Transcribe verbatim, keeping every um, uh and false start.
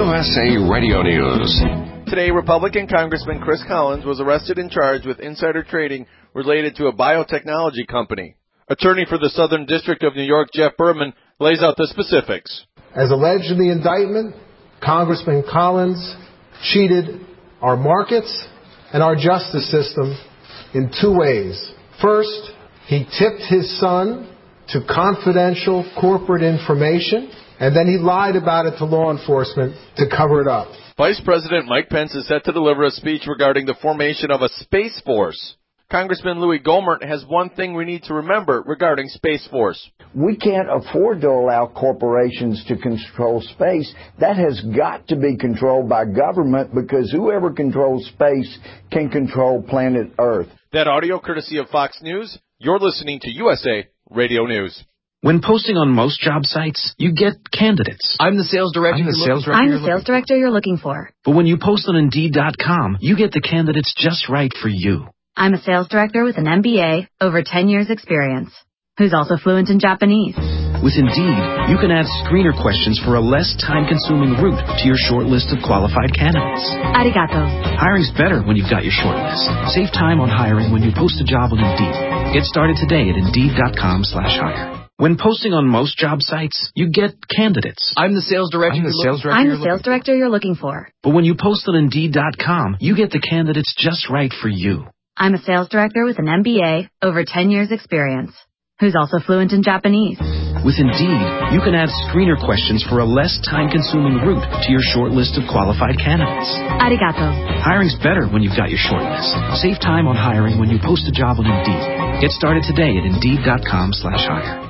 U S A Radio News. Today, Republican Congressman Chris Collins was arrested and charged with insider trading related to a biotechnology company. Attorney for the Southern District of New York, Jeff Berman, lays out the specifics. As alleged in the indictment, Congressman Collins cheated our markets and our justice system in two ways. First, he tipped his son to confidential corporate information, and then he lied about it to law enforcement to cover it up. Vice President Mike Pence is set to deliver a speech regarding the formation of a Space Force. Congressman Louis Gohmert has one thing we need to remember regarding Space Force. We can't afford to allow corporations to control space. That has got to be controlled by government, because whoever controls space can control planet Earth. That audio courtesy of Fox News. You're listening to U S A Radio News. When posting on most job sites, you get candidates. I'm the sales director. I'm the sales director. I'm the sales director you're looking for. But when you post on Indeed dot com, you get the candidates just right for you. I'm a sales director with an M B A, over ten years experience, who's also fluent in Japanese. With Indeed, you can add screener questions for a less time-consuming route to your short list of qualified candidates. Arigato. Hiring's better when you've got your short list. Save time on hiring when you post a job on Indeed. Get started today at Indeed dot com slash hire. When posting on most job sites, you get candidates. I'm the sales director. I'm the sales director. I'm the sales director you're looking for. But when you post on Indeed dot com, you get the candidates just right for you. I'm a sales director with an M B A, over ten years experience, who's also fluent in Japanese. With Indeed, you can add screener questions for a less time-consuming route to your short list of qualified candidates. Arigato. Hiring's better when you've got your short list. Save time on hiring when you post a job on Indeed. Get started today at Indeed dot com slash hire.